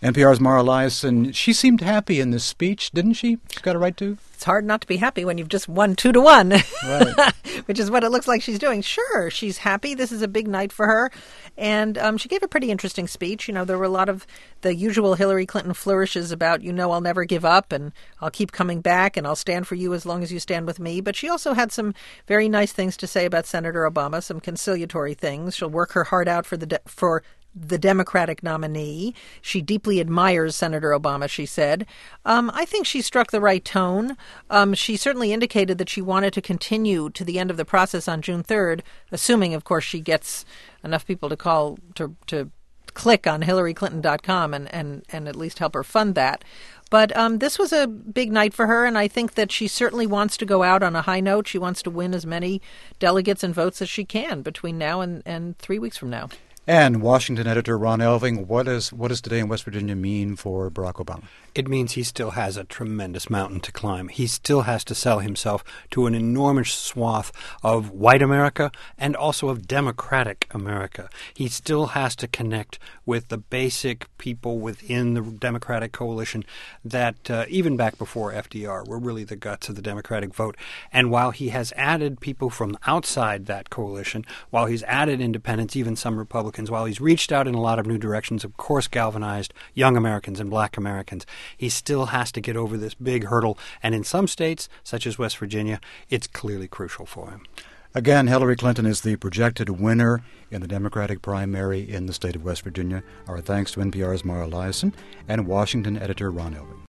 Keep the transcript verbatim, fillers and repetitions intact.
N P R's Mara Liasson, she seemed happy in this speech, didn't she? She's got a right to. It's hard not to be happy when you've just won two to one, right. which is what it looks like she's doing. Sure, she's happy. This is a big night for her. And um, she gave a pretty interesting speech. You know, there were a lot of the usual Hillary Clinton flourishes about, you know, I'll never give up and I'll keep coming back and I'll stand for you as long as you stand with me. But she also had some very nice things to say about Senator Obama, some conciliatory things. She'll work her heart out for the de- for the Democratic nominee. She deeply admires Senator Obama, she said. Um, I think she struck the right tone. Um, she certainly indicated that she wanted to continue to the end of the process on June third, assuming, of course, she gets enough people to call to to click on hillary clinton dot com and, and, and at least help her fund that. But um, this was a big night for her, and I think that she certainly wants to go out on a high note. She wants to win as many delegates and votes as she can between now and, and three weeks from now. And Washington editor Ron Elving, what is what does today in West Virginia mean for Barack Obama? It means he still has a tremendous mountain to climb. He still has to sell himself to an enormous swath of white America and also of Democratic America. He still has to connect with the basic people within the Democratic coalition that uh, even back before F D R were really the guts of the Democratic vote. And while he has added people from outside that coalition, while he's added independents, even some Republicans, while he's reached out in a lot of new directions, of course galvanized young Americans and black Americans, he still has to get over this big hurdle. And in some states, such as West Virginia, it's clearly crucial for him. Again, Hillary Clinton is the projected winner in the Democratic primary in the state of West Virginia. Our thanks to N P R's Mara Liasson and Washington editor Ron Elving.